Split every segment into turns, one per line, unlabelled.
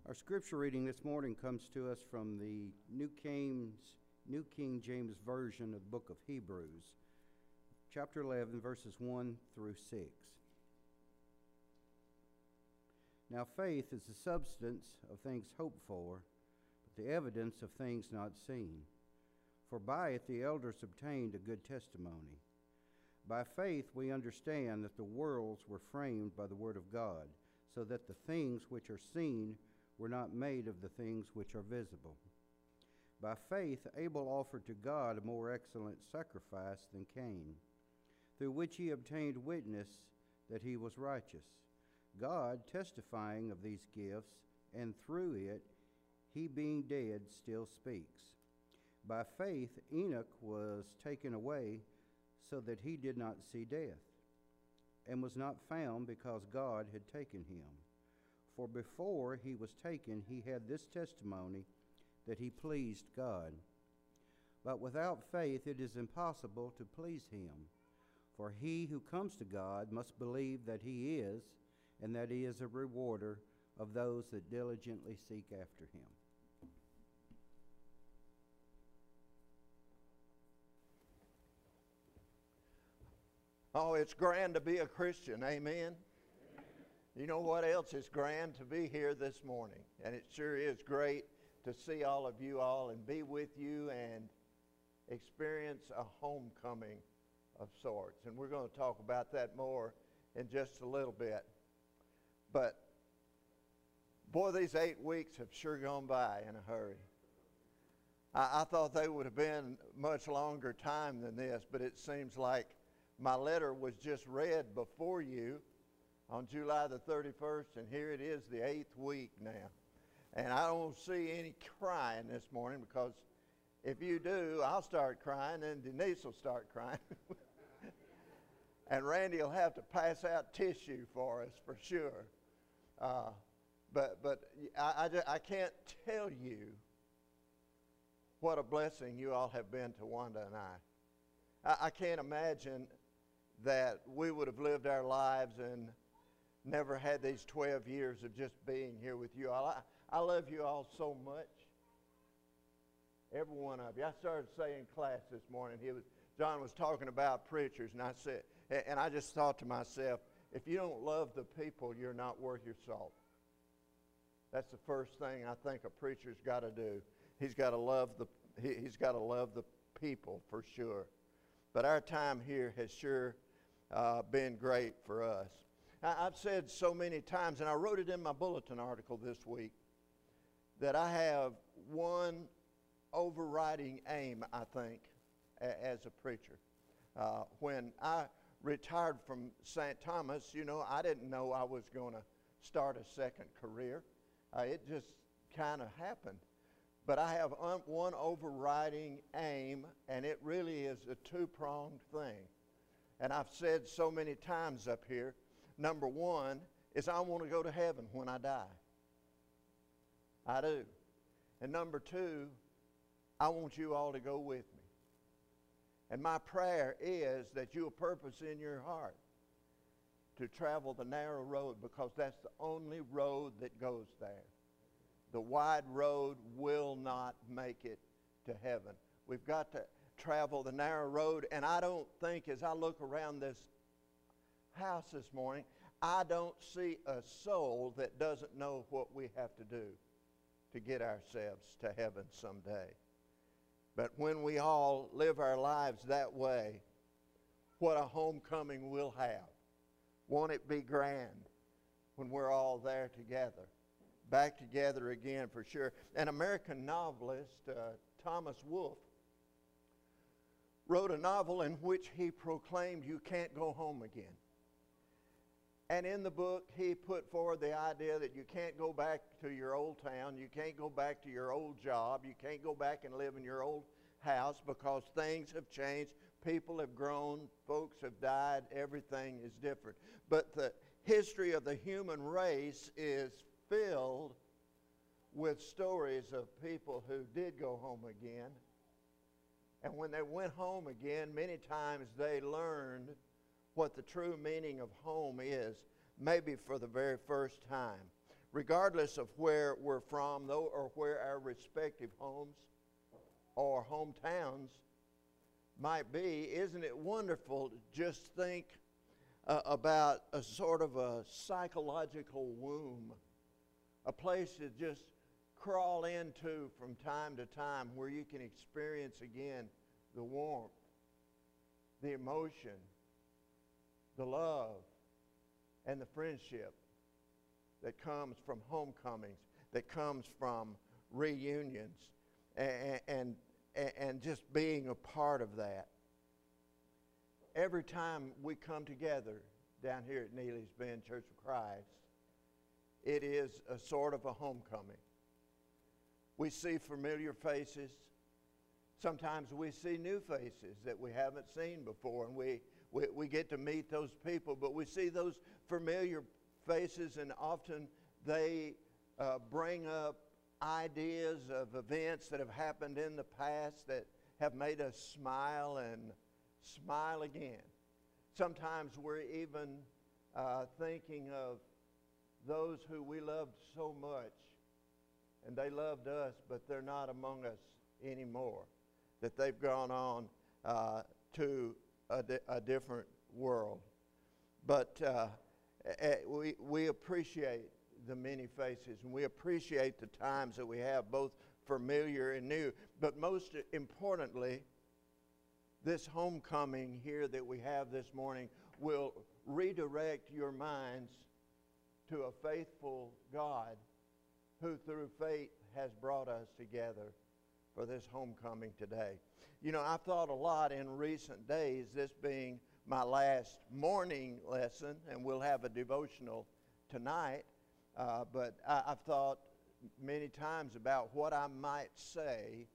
Our scripture reading this morning comes to us from the New King James Version of the book of Hebrews, chapter 11, verses 1 through 6. Now faith is the substance of things hoped for, but the evidence of things not seen. For by it the elders obtained a good testimony. By faith we understand that the worlds were framed by the word of God, so that the things which are seen were not made of the things which are visible. By faith Abel offered to God a more excellent sacrifice than Cain, through which he obtained witness that he was righteous, God testifying of these gifts, and through it he being dead still speaks. By faith Enoch was taken away so that he did not see death, and was not found because God had taken him. For before he was taken, he had this testimony that he pleased God. But without faith it is impossible to please him. For he who comes to God must believe that he is, and that he is a rewarder of those that diligently seek after him.
Oh, it's grand to be a Christian, amen? You know what else is grand? To be here this morning. And it sure is great to see all of you all and be with you and experience a homecoming of sorts. And we're going to talk about that more in just a little bit. But, boy, these 8 weeks have sure gone by in a hurry. I thought they would have been much longer time than this, but it seems like my letter was just read before you on July the 31st, and here it is, the 8th week now. And I don't see any crying this morning, because if you do, I'll start crying, and Denise will start crying. And Randy will have to pass out tissue for us for sure. But I can't tell you what a blessing you all have been to Wanda and I can't imagine that we would have lived our lives and never had these 12 years of just being here with you all. I love you all so much. Every one of you. I started saying in class this morning, John was talking about preachers, and I just thought to myself, if you don't love the people, you're not worth your salt. That's the first thing I think a preacher's got to do. He's got to love the people for sure. But our time here has sure been great for us. I've said so many times, and I wrote it in my bulletin article this week, that I have one overriding aim, I think, as a preacher. When I retired from St. Thomas, I didn't know I was going to start a second career. It just kind of happened. But I have one overriding aim, and it really is a two-pronged thing. And I've said so many times up here, number one is I want to go to heaven when I die. I do. And number two, I want you all to go with me. And my prayer is that you'll purpose in your heart to travel the narrow road, because that's the only road that goes there. The wide road will not make it to heaven. We've got to travel the narrow road, and I don't think, as I look around this house this morning, I don't see a soul that doesn't know what we have to do to get ourselves to heaven someday. But when we all live our lives that way, what a homecoming we'll have. Won't it be grand when we're all there together? Back together again for sure. An American novelist, Thomas Wolfe, wrote a novel in which he proclaimed you can't go home again. And in the book, he put forward the idea that you can't go back to your old town, you can't go back to your old job, you can't go back and live in your old house, because things have changed, people have grown, folks have died, everything is different. But the history of the human race is filled with stories of people who did go home again. And when they went home again, many times they learned what the true meaning of home is, maybe for the very first time. regardless of where we're from, though, or where our respective homes or hometowns might be. Isn't it wonderful to just think about a sort of a psychological womb, a place to just crawl into from time to time where you can experience again the warmth, the emotion, the love, and the friendship that comes from homecomings, that comes from reunions, and just being a part of that. Every time we come together down here at Neely's Bend Church of Christ, it is a sort of a homecoming. We see familiar faces. Sometimes we see new faces that we haven't seen before, and we get to meet those people, but we see those familiar faces, and often they bring up ideas of events that have happened in the past that have made us smile and smile again. Sometimes we're even thinking of those who we loved so much, and they loved us, but they're not among us anymore, that they've gone on to a different world. But we appreciate the many faces, and we appreciate the times that we have, both familiar and new. But most importantly, this homecoming here that we have this morning will redirect your minds to a faithful God who through faith has brought us together for this homecoming today. You know, I've thought a lot in recent days, this being my last morning lesson, and we'll have a devotional tonight, but I've thought many times about what I might say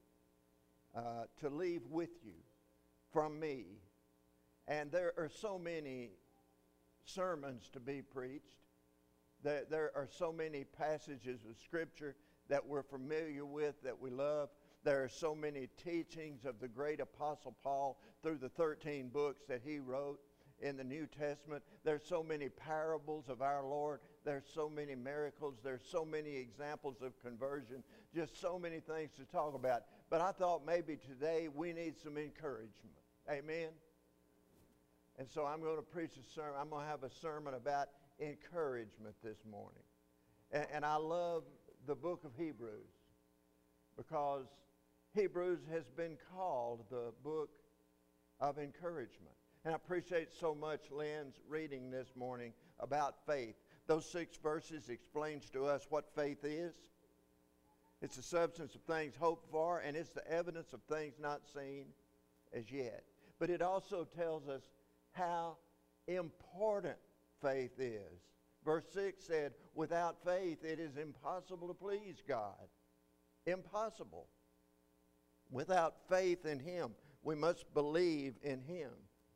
to leave with you from me. And there are so many sermons to be preached. There are so many passages of Scripture that we're familiar with, that we love. There are so many teachings of the great Apostle Paul through the 13 books that he wrote in the New Testament. There's so many parables of our Lord. There's so many miracles. There's so many examples of conversion. Just so many things to talk about. But I thought maybe today we need some encouragement. Amen? And so I'm going to preach a sermon. I'm going to have a sermon about encouragement this morning. And I love the book of Hebrews because Hebrews has been called the book of encouragement. And I appreciate so much Lynn's reading this morning about faith. Those 6 verses explains to us what faith is. It's the substance of things hoped for, and it's the evidence of things not seen as yet. But it also tells us how important faith is. Verse 6 said, without faith it is impossible to please God. Impossible. Without faith in Him, we must believe in Him.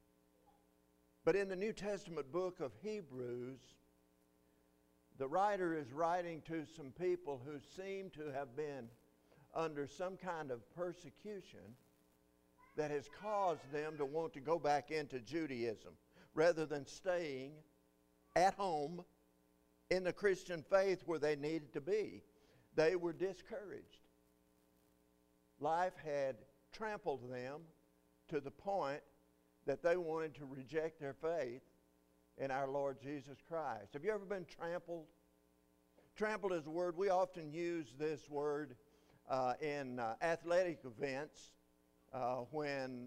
But in the New Testament book of Hebrews, the writer is writing to some people who seem to have been under some kind of persecution that has caused them to want to go back into Judaism rather than staying at home in the Christian faith where they needed to be. They were discouraged. Life had trampled them to the point that they wanted to reject their faith in our Lord Jesus Christ. Have you ever been trampled? Trampled is a word, we often use this word in athletic events when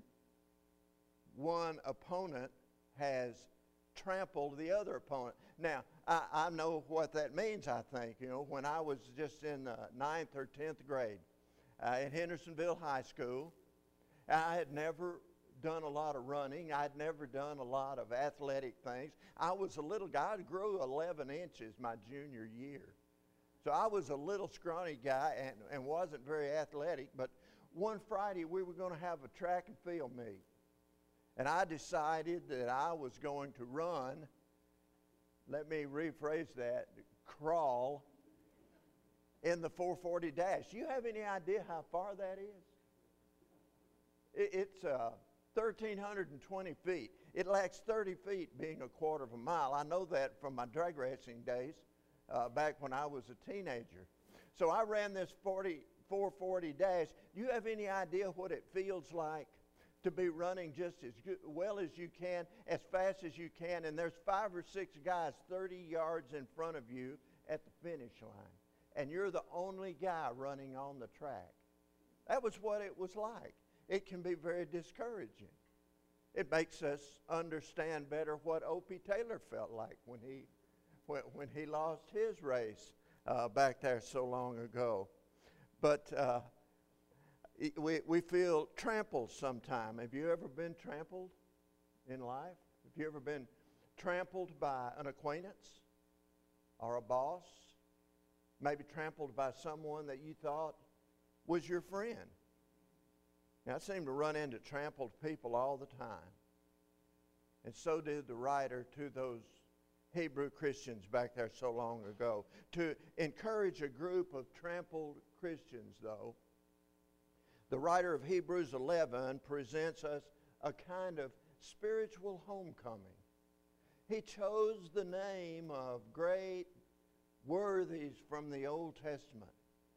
one opponent has trampled the other opponent. Now, I know what that means, I think. You know, when I was just in the 9th or 10th grade at Hendersonville High School, I had never done a lot of running. I'd never done a lot of athletic things. I was a little guy. I grew 11 inches my junior year. So I was a little scrawny guy and wasn't very athletic. But one Friday we were going to have a track and field meet. And I decided that I was going to run, let me rephrase that, crawl in the 440 dash. Do you have any idea how far that is? It's 1,320 feet. It lacks 30 feet being a quarter of a mile. I know that from my drag racing days. back when I was a teenager. So I ran this 440 dash. Do you have any idea what it feels like to be running just as well as you can, as fast as you can, and there's 5 or 6 guys 30 yards in front of you at the finish line, and you're the only guy running on the track? That was what it was like. It can be very discouraging. It makes us understand better what Opie Taylor felt like when he lost his race back there so long ago. But we feel trampled sometime. Have you ever been trampled in life? Have you ever been trampled by an acquaintance or a boss? Maybe trampled by someone that you thought was your friend? Now, I seem to run into trampled people all the time. And so did the writer to those Hebrew Christians back there so long ago. To encourage a group of trampled Christians, though, the writer of Hebrews 11 presents us a kind of spiritual homecoming. He chose the name of great worthies from the Old Testament,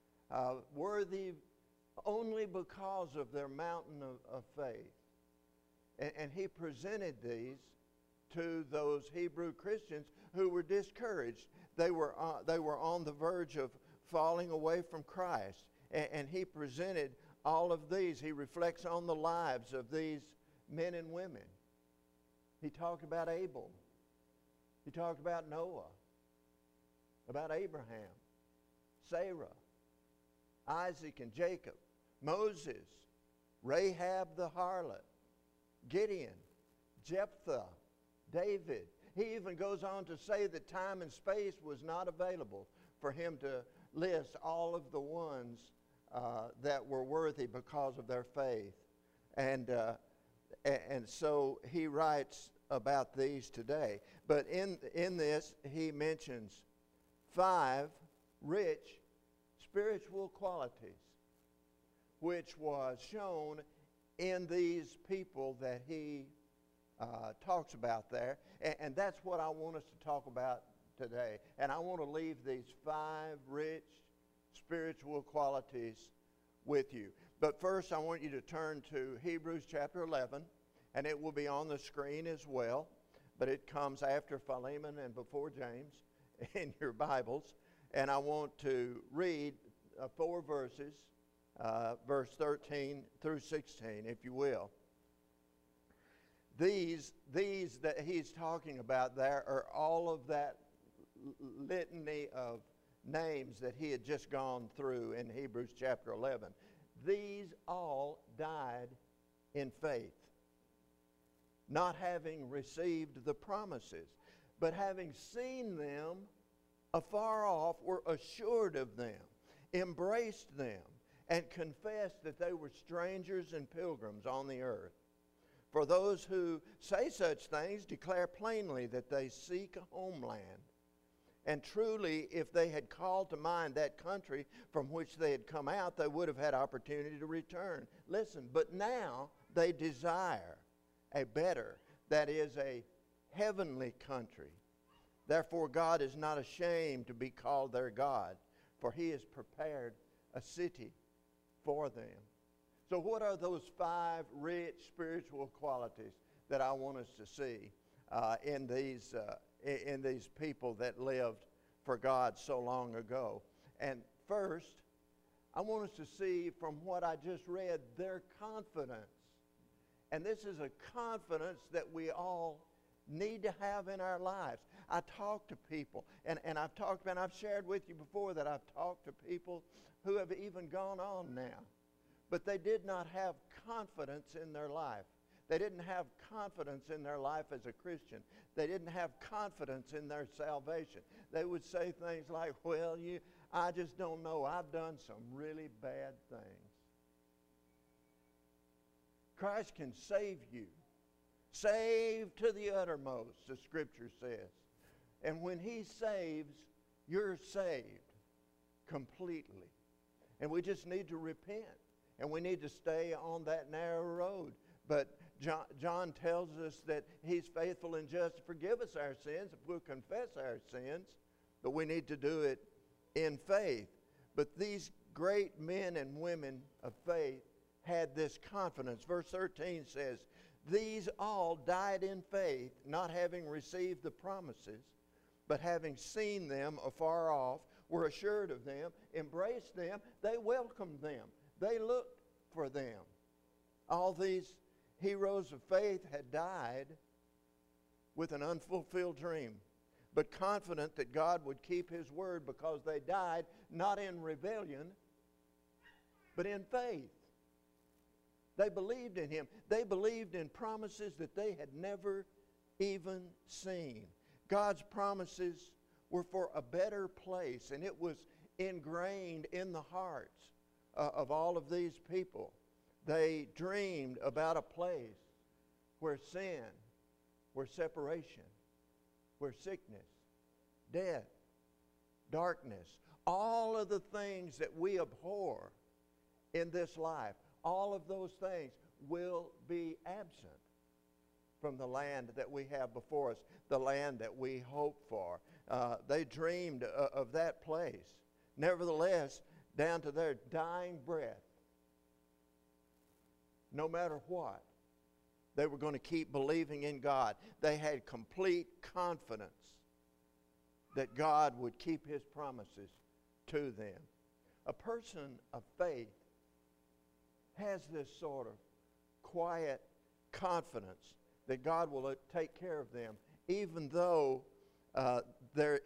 worthy only because of their mountain of faith. And he presented these to those Hebrew Christians who were discouraged. They were on the verge of falling away from Christ. And he presented all of these. He reflects on the lives of these men and women. He talked about Abel. He talked about Noah, about Abraham, Sarah, Isaac and Jacob, Moses, Rahab the harlot, Gideon, Jephthah, David. He even goes on to say that time and space was not available for him to list all of the ones that were worthy because of their faith. And so he writes about these today. But in this, he mentions 5 rich spiritual qualities which was shown in these people that he talks about there. And that's what I want us to talk about today. And I want to leave these 5 rich spiritual qualities with you. But first, I want you to turn to Hebrews chapter 11, and it will be on the screen as well. But it comes after Philemon and before James in your Bibles. And I want to read 4 verses, verse 13 through 16, if you will. These that he's talking about there are all of that litany of names that he had just gone through in Hebrews chapter 11. These all died in faith, not having received the promises, but having seen them afar off, were assured of them, embraced them, and confessed that they were strangers and pilgrims on the earth. For those who say such things declare plainly that they seek a homeland. And truly, if they had called to mind that country from which they had come out, they would have had opportunity to return. Listen, but now they desire a better, that is, a heavenly country. Therefore, God is not ashamed to be called their God, for he has prepared a city for them. So what are those 5 rich spiritual qualities that I want us to see in these people that lived for God so long ago? And first, I want us to see from what I just read, their confidence. And this is a confidence that we all need to have in our lives. I talk to people, and I've shared with you before that I've talked to people who have even gone on now. But they did not have confidence in their life. They didn't have confidence in their life as a Christian. They didn't have confidence in their salvation. They would say things like, well, I just don't know. I've done some really bad things. Christ can save you. Save to the uttermost, the Scripture says. And when he saves, you're saved completely. And we just need to repent. And we need to stay on that narrow road. But John tells us that he's faithful and just to forgive us our sins if we'll confess our sins but we need to do it in faith. But these great men and women of faith had this confidence. Verse 13 says, these all died in faith, not having received the promises, but having seen them afar off, were assured of them, embraced them, they welcomed them, they looked for them. All these heroes of faith had died with an unfulfilled dream, but confident that God would keep His word, because they died not in rebellion, but in faith. They believed in Him. They believed in promises that they had never even seen. God's promises were for a better place, and it was ingrained in the hearts of all of these people. They dreamed about a place where sin, where separation, where sickness, death, darkness, all of the things that we abhor in this life, all of those things will be absent from the land that we have before us, the land that we hope for. They dreamed of that place. Nevertheless, down to their dying breath, no matter what, they were going to keep believing in God. They had complete confidence that God would keep His promises to them. A person of faith has this sort of quiet confidence that God will take care of them, even though their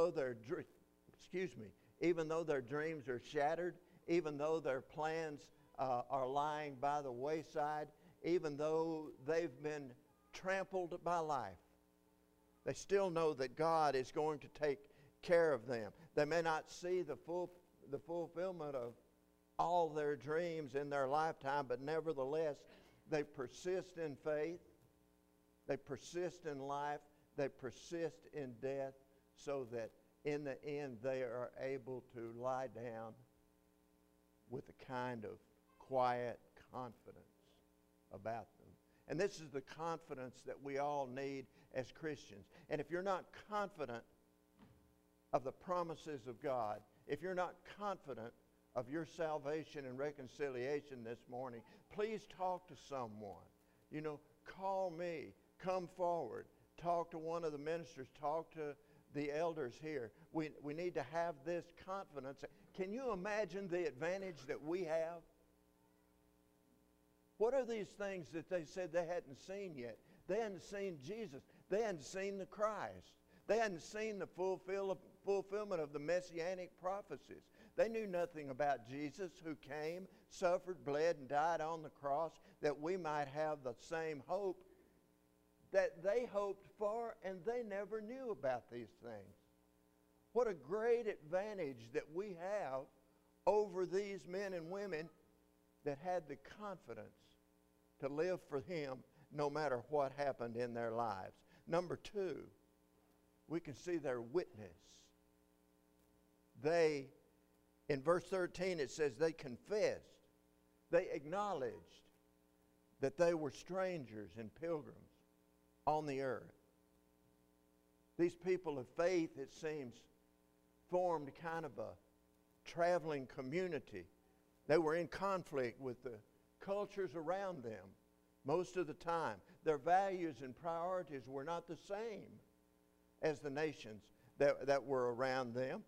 dreams are shattered, even though their plans are lying by the wayside, even though they've been trampled by life. They still know that God is going to take care of them. They may not see the fulfillment of all their dreams in their lifetime, but nevertheless, they persist in faith, they persist in life, they persist in death, so that in the end they are able to lie down with a kind of quiet confidence about them. And this is the confidence that we all need as Christians. And if you're not confident of the promises of God, if you're not confident of your salvation and reconciliation this morning, please talk to someone. Call me, come forward, talk to one of the ministers, talk to the elders here. We need to have this confidence. Can you imagine the advantage that we have? What are these things that they said they hadn't seen yet? They hadn't seen Jesus. They hadn't seen the Christ. They hadn't seen the fulfillment of the messianic prophecies. They knew nothing about Jesus, who came, suffered, bled, and died on the cross, that we might have the same hope that they hoped for, and they never knew about these things. What a great advantage that we have over these men and women that had the confidence to live for Him no matter what happened in their lives. Number two, we can see their witness. In verse 13 it says they confessed, they acknowledged that they were strangers and pilgrims on the earth. These people of faith, it seems, formed kind of a traveling community. They were in conflict with the cultures around them most of the time. Their values and priorities were not the same as the nations that were around them.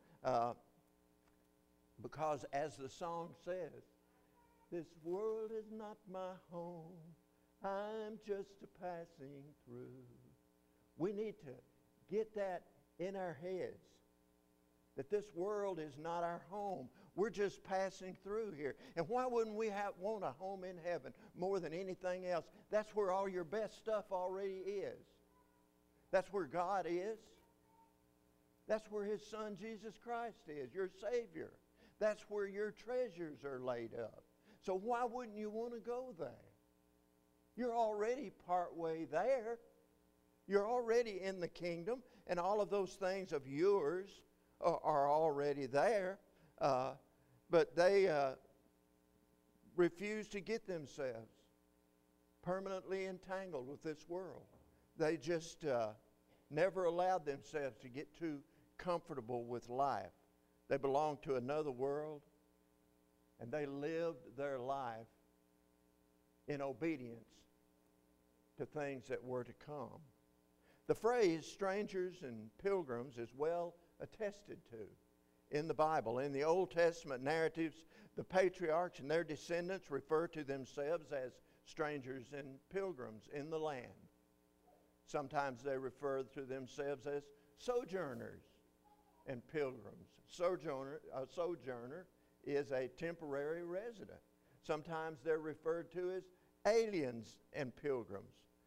Because as the song says, this world is not my home, I'm just a passing through. We need to get that in our heads, that this world is not our home. We're just passing through here. And why wouldn't we want a home in heaven more than anything else? That's where all your best stuff already is. That's where God is. That's where His Son Jesus Christ is, your Savior. That's where your treasures are laid up. So why wouldn't you want to go there? You're already partway there. You're already in the kingdom, and all of those things of yours are already there. But they refuse to get themselves permanently entangled with this world. They just never allowed themselves to get too comfortable with life. They belonged to another world, and they lived their life in obedience to things that were to come. The phrase strangers and pilgrims is well attested to in the Bible. In the Old Testament narratives, the patriarchs and their descendants refer to themselves as strangers and pilgrims in the land. Sometimes they refer to themselves as sojourners and pilgrims. A sojourner is a temporary resident. Sometimes they're referred to as aliens and pilgrims.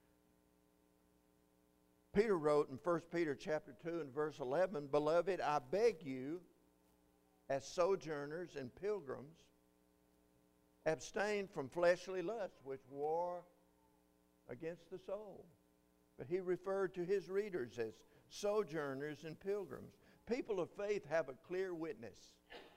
Peter wrote in 1 Peter chapter 2 and verse 11, "Beloved, I beg you, as sojourners and pilgrims, abstain from fleshly lusts which war against the soul." But he referred to his readers as sojourners and pilgrims. People of faith have a clear witness.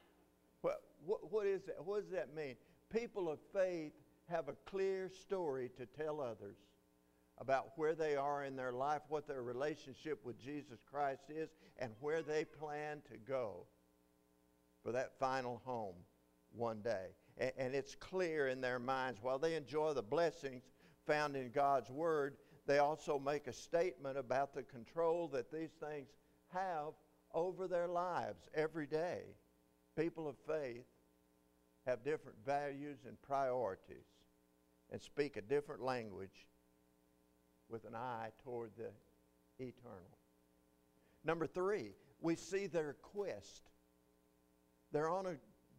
What is that? What does that mean? People of faith have a clear story to tell others about where they are in their life, what their relationship with Jesus Christ is, and where they plan to go for that final home one day. And it's clear in their minds. While they enjoy the blessings found in God's Word, they also make a statement about the control that these things have over their lives every day. People of faith have different values and priorities and speak a different language with an eye toward the eternal. Number 3, we see their quest. They're on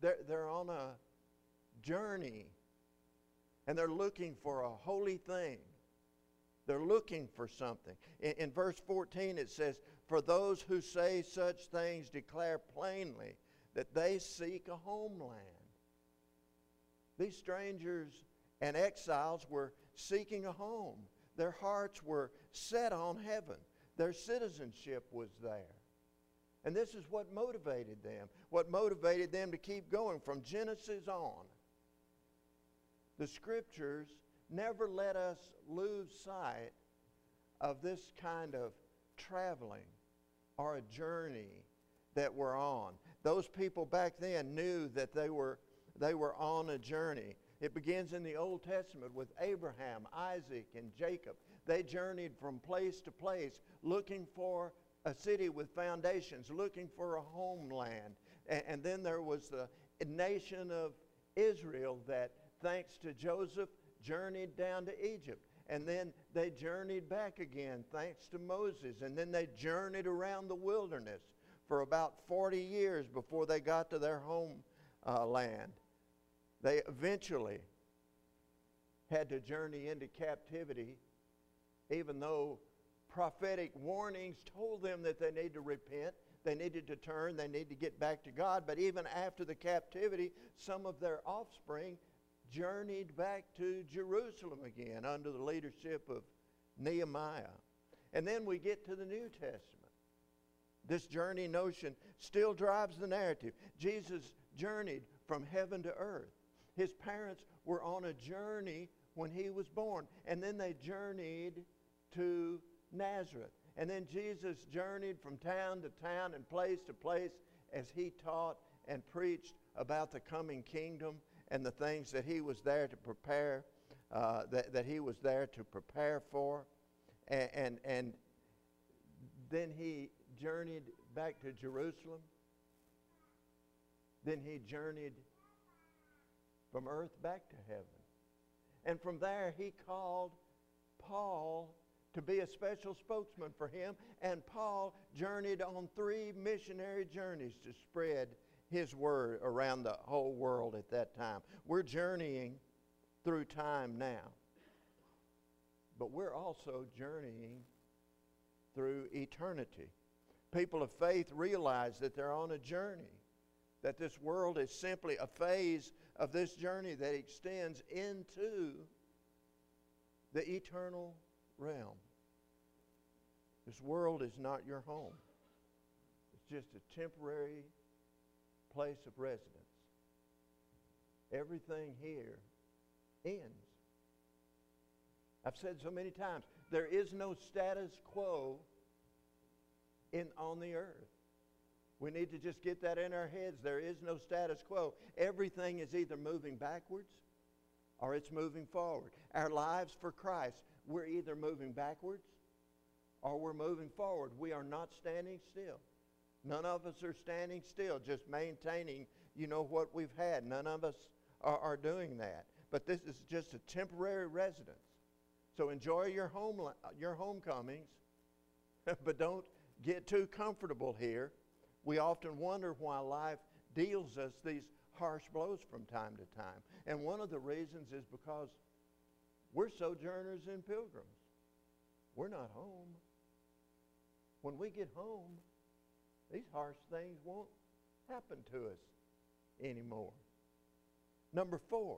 a journey, and they're looking for a holy thing. They're looking for something. In verse 14 it says, "For those who say such things declare plainly that they seek a homeland." These strangers and exiles were seeking a home. Their hearts were set on heaven. Their citizenship was there. And this is what motivated them. What motivated them to keep going from Genesis on. The Scriptures never let us lose sight of this kind of traveling or a journey that we're on. Those people back then knew that they were on a journey. It begins in the Old Testament with Abraham, Isaac, and Jacob. They journeyed from place to place looking for a city with foundations, looking for a homeland. And then there was the nation of Israel that, thanks to Joseph, journeyed down to Egypt. And then they journeyed back again, thanks to Moses. And then they journeyed around the wilderness for about 40 years before they got to their homeland. They eventually had to journey into captivity, even though prophetic warnings told them that they need to repent, they needed to turn, they need to get back to God. But even after the captivity, some of their offspring journeyed back to Jerusalem again under the leadership of Nehemiah. And then we get to the New Testament. This journey notion still drives the narrative. Jesus journeyed from heaven to earth. His parents were on a journey when he was born, and then they journeyed to Nazareth. And then Jesus journeyed from town to town and place to place as he taught and preached about the coming kingdom and the things that he was there to prepare, that he was there to prepare for. And then he journeyed back to Jerusalem. Then he journeyed from earth back to heaven. And from there he called Paul to be a special spokesman for him. And Paul journeyed on 3 missionary journeys to spread his word around the whole world at that time. We're journeying through time now. But we're also journeying through eternity. People of faith realize that they're on a journey, that this world is simply a phase of this journey that extends into the eternal realm. This world is not your home. It's just a temporary place of residence. Everything here ends. I've said so many times, there is no status quo on the earth. We need to just get that in our heads. There is no status quo. Everything is either moving backwards or it's moving forward. Our lives for Christ, we're either moving backwards or we're moving forward. We are not standing still. None of us are standing still, just maintaining, what we've had. None of us are doing that. But this is just a temporary residence. So enjoy your homecomings, but don't get too comfortable here. We often wonder why life deals us these harsh blows from time to time. And one of the reasons is because we're sojourners and pilgrims. We're not home. When we get home, these harsh things won't happen to us anymore. Number 4,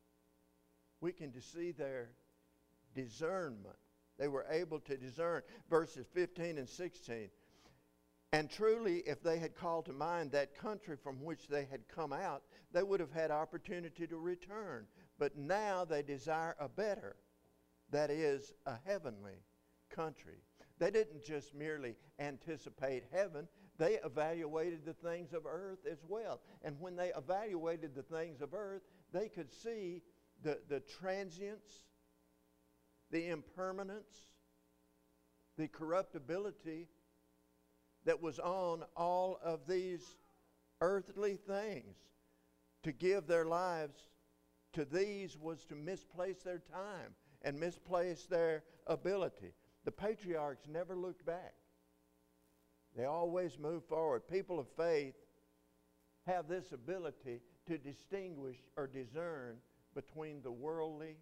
we can see their discernment. They were able to discern. Verses 15 and 16. And truly, if they had called to mind that country from which they had come out, they would have had opportunity to return. But now they desire a better, that is, a heavenly country. They didn't just merely anticipate heaven. They evaluated the things of earth as well. And when they evaluated the things of earth, they could see the transience, the impermanence, the corruptibility that was on all of these earthly things. To give their lives to these was to misplace their time and misplace their ability. The patriarchs never looked back. They always moved forward. People of faith have this ability to distinguish or discern between the worldly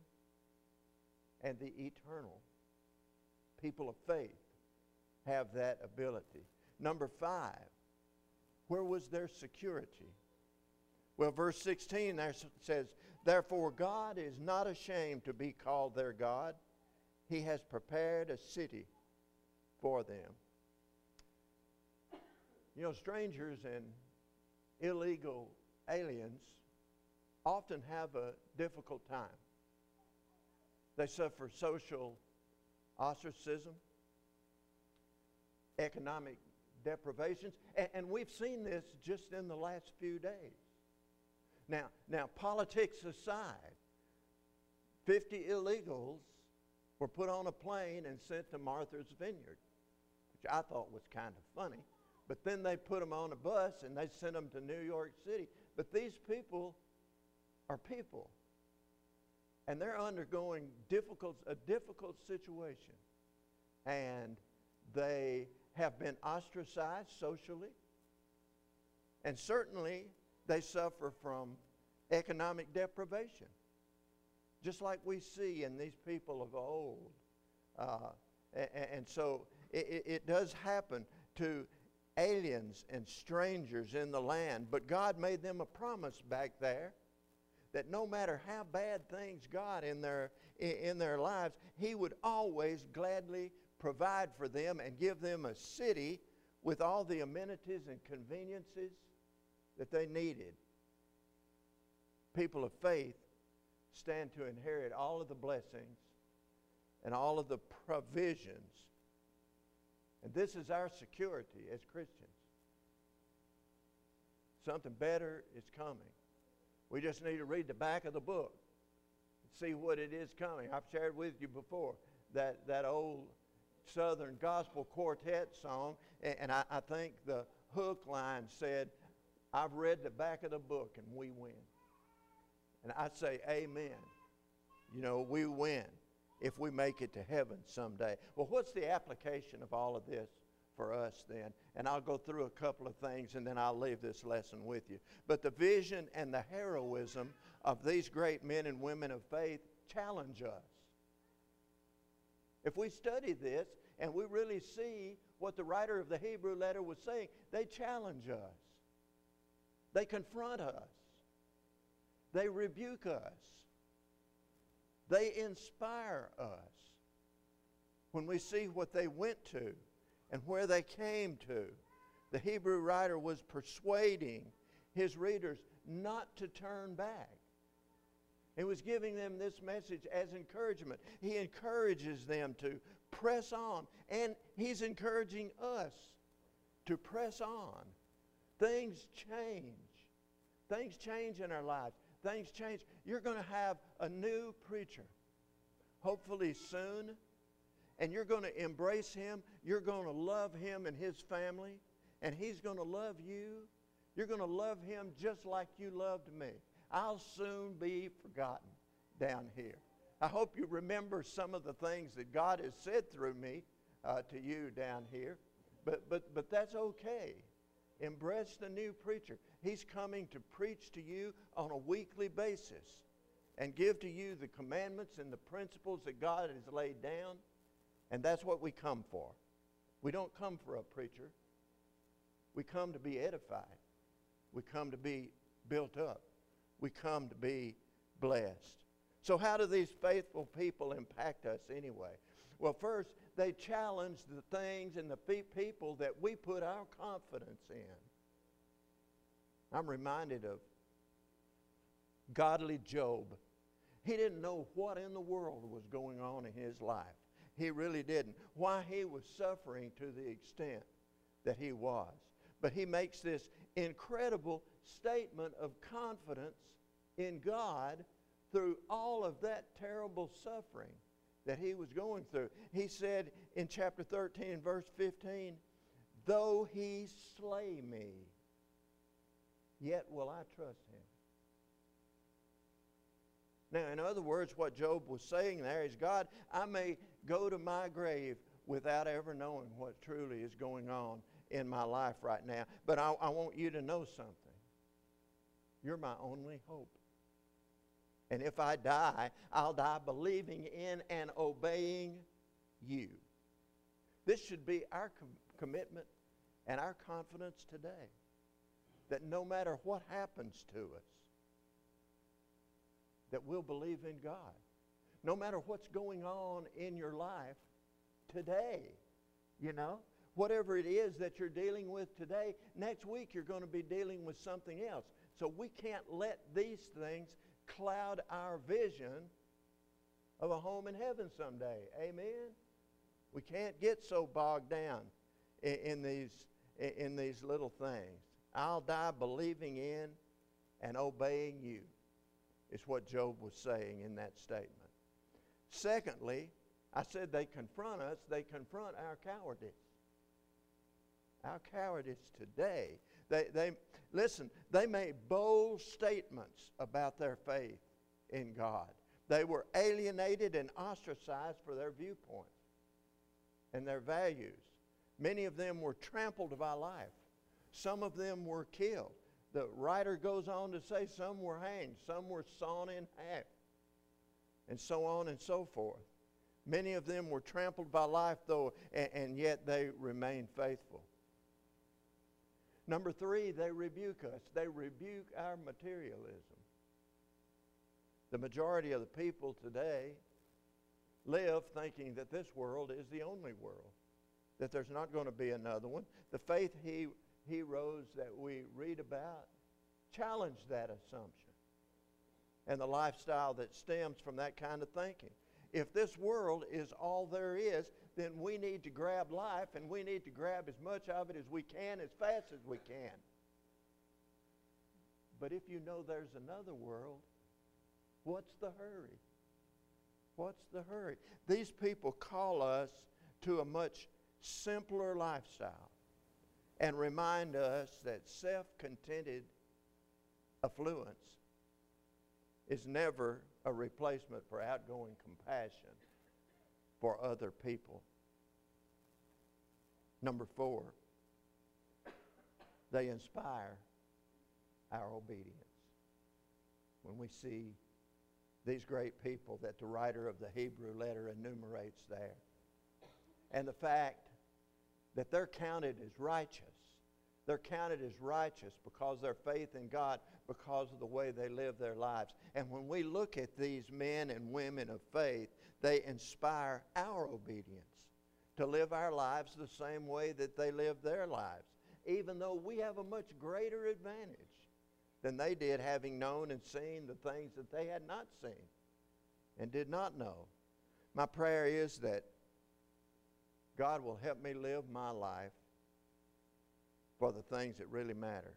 and the eternal. People of faith have that ability. Number 5, where was their security? Well, verse 16 there says, therefore God is not ashamed to be called their God. He has prepared a city for them. Strangers and illegal aliens often have a difficult time. They suffer social ostracism, economic deprivations, and we've seen this just in the last few days. Now, politics aside, 50 illegals were put on a plane and sent to Martha's Vineyard, which I thought was kind of funny. But then they put them on a bus and they sent them to New York City. But these people are people. And they're undergoing a difficult situation. And they have been ostracized socially. And certainly they suffer from economic deprivation. Just like we see in these people of old. And so it does happen to aliens and strangers in the land. But God made them a promise back there that no matter how bad things got in their lives, He would always gladly provide for them and give them a city with all the amenities and conveniences that they needed. People of faith stand to inherit all of the blessings and all of the provisions. And this is our security as Christians. Something better is coming. We just need to read the back of the book and see what it is coming. I've shared with you before that old Southern Gospel Quartet song, and I think the hook line said, I've read the back of the book and we win. And I say amen. We win if we make it to heaven someday. Well, what's the application of all of this for us then? And I'll go through a couple of things and then I'll leave this lesson with you. But the vision and the heroism of these great men and women of faith challenge us. If we study this and we really see what the writer of the Hebrew letter was saying, they challenge us. They confront us. They rebuke us. They inspire us. When we see what they went to and where they came to, the Hebrew writer was persuading his readers not to turn back. He was giving them this message as encouragement. He encourages them to press on, and he's encouraging us to press on things change. Things change in our lives. Things change. You're going to have a new preacher, hopefully soon, and you're going to embrace him. You're going to love him and his family, and he's going to love you. You're going to love him just like you loved me. I'll soon be forgotten down here. I hope you remember some of the things that God has said through me to you down here, but that's okay. Embrace the new preacher. He's coming to preach to you on a weekly basis and give to you the commandments and the principles that God has laid down, and that's what we come for. We don't come for a preacher. We come to be edified. We come to be built up. We come to be blessed. So how do these faithful people impact us anyway? Well, first, they challenge the things and the people that we put our confidence in. I'm reminded of godly Job. He didn't know what in the world was going on in his life. He really didn't. Why he was suffering to the extent that he was. But he makes this incredible statement of confidence in God through all of that terrible suffering that he was going through. He said in chapter 13, verse 15, though he slay me, yet will I trust him. Now, in other words, what Job was saying there is, God, I may go to my grave without ever knowing what truly is going on in my life right now, but I want you to know something. You're my only hope. And if I die, I'll die believing in and obeying you. This should be our commitment and our confidence today, that no matter what happens to us, that we'll believe in God. No matter what's going on in your life today, you know, whatever it is that you're dealing with today, next week you're going to be dealing with something else. So we can't let these things cloud our vision of a home in heaven someday. Amen? We can't get so bogged down in these little things. I'll die believing in and obeying you, is what Job was saying in that statement. Secondly, I said they confront us. They confront our cowardice. Our cowardice today. Listen, they made bold statements about their faith in God. They were alienated and ostracized for their viewpoints and their values. Many of them were trampled by life. Some of them were killed. The writer goes on to say some were hanged, some were sawn in half, and so on and so forth. Many of them were trampled by life, though, and yet they remained faithful. Number three, they rebuke us. They rebuke our materialism. The majority of the people today live thinking that this world is the only world, that there's not going to be another one. The faith heroes that we read about challenge that assumption and the lifestyle that stems from that kind of thinking. If this world is all there is, then we need to grab life, and we need to grab as much of it as we can, as fast as we can. But if you know there's another world, what's the hurry? What's the hurry? These people call us to a much simpler lifestyle and remind us that self-contented affluence is never a replacement for outgoing compassion for other people. Number four, they inspire our obedience. When we see these great people that the writer of the Hebrew letter enumerates there, and the fact that they're counted as righteous. They're counted as righteous because of their faith in God, because of the way they live their lives. And when we look at these men and women of faith, they inspire our obedience to live our lives the same way that they live their lives, even though we have a much greater advantage than they did, having known and seen the things that they had not seen and did not know. My prayer is that God will help me live my life for the things that really matter.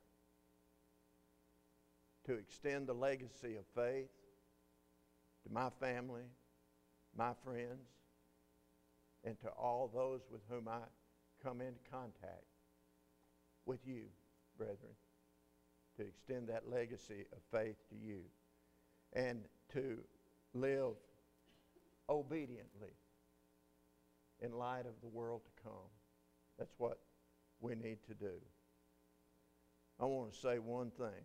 To extend the legacy of faith to my family, my friends, and to all those with whom I come into contact with you, brethren. To extend that legacy of faith to you. And to live obediently in light of the world to come. That's what we need to do. I want to say one thing.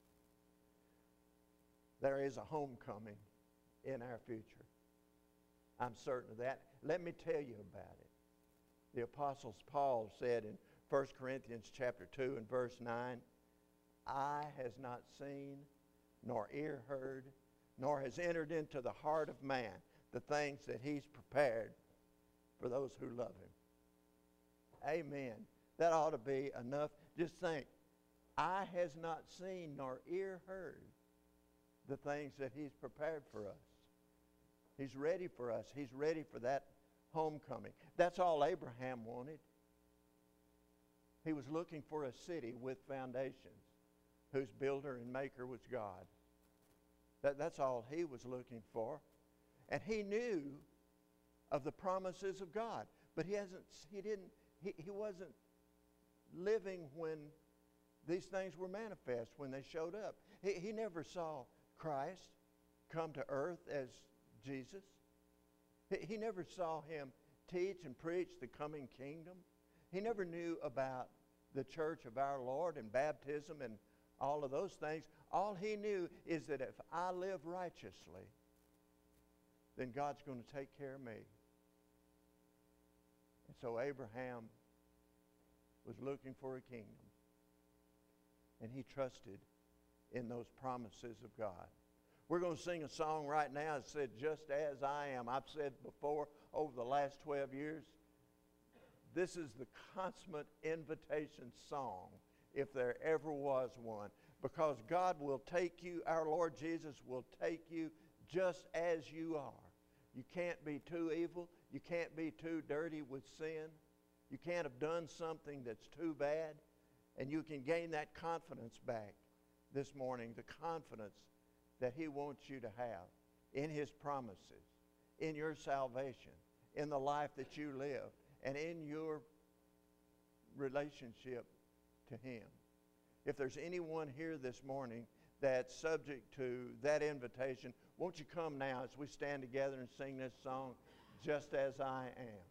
There is a homecoming in our future. I'm certain of that. Let me tell you about it. The Apostle Paul said in 1 Corinthians chapter 2 and verse 9, eye has not seen, nor ear heard, nor has entered into the heart of man the things that he's prepared for those who love him. Amen. That ought to be enough. Just think, eye has not seen nor ear heard the things that he's prepared for us. He's ready for us. He's ready for that homecoming. That's all Abraham wanted. He was looking for a city with foundations, whose builder and maker was God. That's all he was looking for. And he knew of the promises of God. But he wasn't living when these things were manifest, when they showed up. He never saw Christ come to earth as Jesus. He never saw him teach and preach the coming kingdom. He never knew about the church of our Lord and baptism and all of those things. All he knew is that if I live righteously, then God's going to take care of me. And so Abraham was looking for a kingdom. And he trusted in those promises of God. We're going to sing a song right now that said, Just As I Am. I've said before, over the last 12 years, this is the consummate invitation song, if there ever was one. Because God will take you, our Lord Jesus will take you just as you are. You can't be too evil. You can't be too dirty with sin. You can't have done something that's too bad. And you can gain that confidence back this morning, the confidence that he wants you to have in his promises, in your salvation, in the life that you live, and in your relationship to him. If there's anyone here this morning that's subject to that invitation, won't you come now as we stand together and sing this song, Just As I Am.